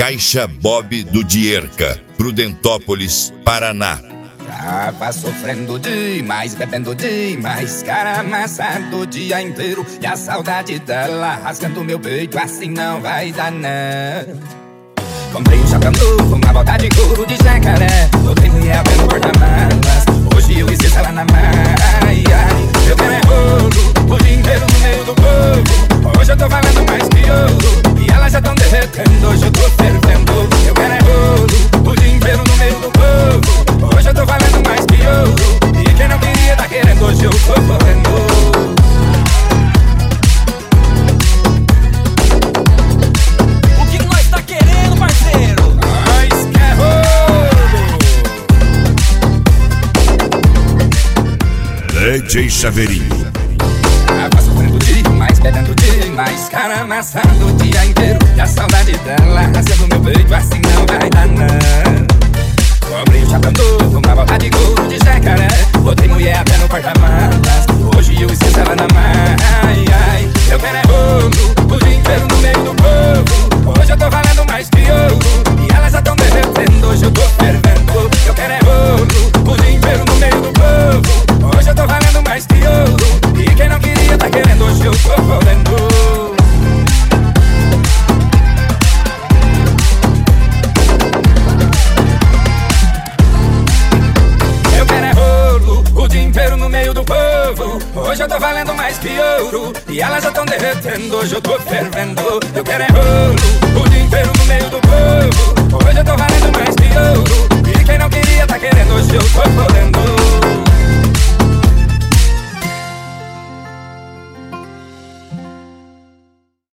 Caixa Bob do Dierca, Prudentópolis, Paraná. Tava sofrendo demais, bebendo demais, cara amassado o dia inteiro. E a saudade dela rasgando meu peito, assim não vai dar não. Comprei um chapéu novo, uma bota de couro de jacaré. Botei mulher até no porta-malas, hoje eu esqueço ela na maia. Eu quero é rolo, o dia inteiro no meio do povo. Hoje eu tô valendo mais que ouro, e elas já tão derretendo, hoje eu tô fervendo. Eu quero é rolo, o dia inteiro no meio do povo. Hoje eu tô valendo mais que ouro, e quem não queria tá querendo, hoje eu tô correndo. DJ Chaveirinho. Tava sofrendo demais, bebendo demais, cara amassando o dia inteiro. E a saudade dela rasgando meu peito, assim não vai dar não. Comprei um chapéu novo, uma bota de couro de jacaré. Botei mulher até no porta-malas, hoje eu esqueço ela na maia. Eu quero é rolo, o dia inteiro no meio do povo. Hoje eu tô valendo mais que ouro, e elas já tão derretendo, hoje eu tô fervendo. Eu quero é rolo, o dia inteiro no meio do povo. Hoje eu tô valendo mais que ouro, e quem não queria tá querendo, hoje eu tô correndo. Eu quero é rolo, o dia inteiro no meio do povo. Hoje eu tô valendo mais que ouro, e elas já tão derretendo, hoje eu tô fervendo. Eu quero é rolo, o dia inteiro no meio do povo. Hoje eu tô valendo mais que ouro, e quem não queria tá querendo, hoje eu tô correndo.